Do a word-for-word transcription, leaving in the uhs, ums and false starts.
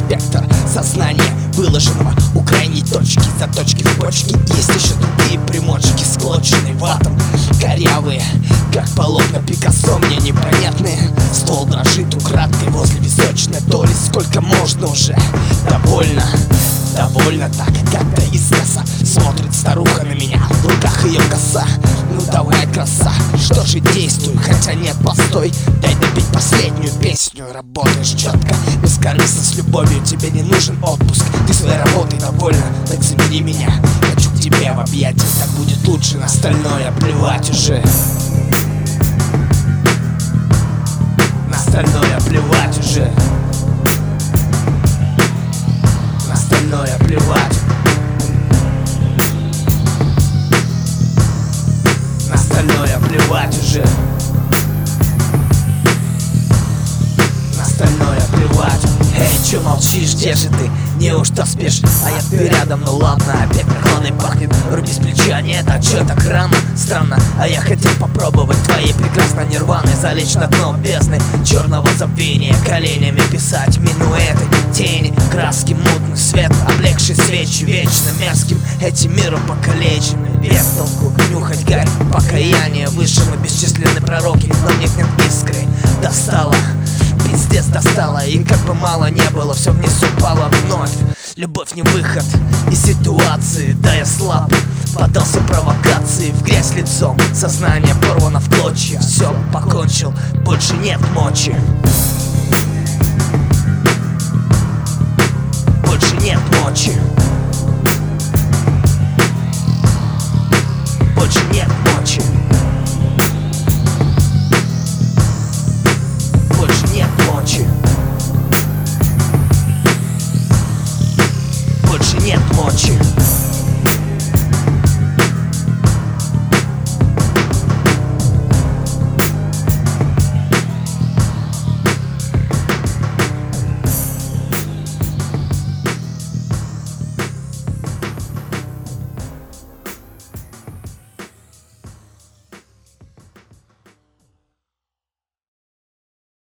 спектр сознания, выложенного у крайней точки. Заточки в почке, есть еще другие примочки, склоченные в атом, корявые, как полотна Пикассо, мне непонятные. Ствол дрожит украдкой возле височной толи. Сколько можно уже? Довольно, довольно так, как-то искоса смотрит старуха на меня, в руках ее коса. Ну давай, краса, что же действуй, хотя нет, постой, дай допить последнюю песню. Работаешь четко, бескорыстно, с любовью, тебе не нужен отпуск. Ты своей работой довольна, так забери меня, хочу к тебе в объятия, так будет лучше, на остальное плевать уже. На остальное плевать уже. На остальное плевать. На остальное плевать уже. На остальное плевать. Эй, чё молчишь, где же ты? Неужто спишь? А я ты рядом, ну ладно, опять прохладой пахнет. Руки с плеча, нет, а чё так рано? Странно, а я хотел попробовать твоей прекрасной нирваны, залечь на дно бездны черного забвения, коленями писать минуэты, тени, краски, мутный свет, облегший свечи вечно мерзким этим миром покалеченным. Без толку нюхать гарь, покаяние, выше мы бесчисленные пророки, но в них нет искры. Достало, пиздец достало, и как бы мало не было, все вниз упало вновь. Любовь не выход из ситуации, да я слаб, поддался провокации, в грязь лицом, сознание порвано в клочья. Все, покончил, больше нет мочи.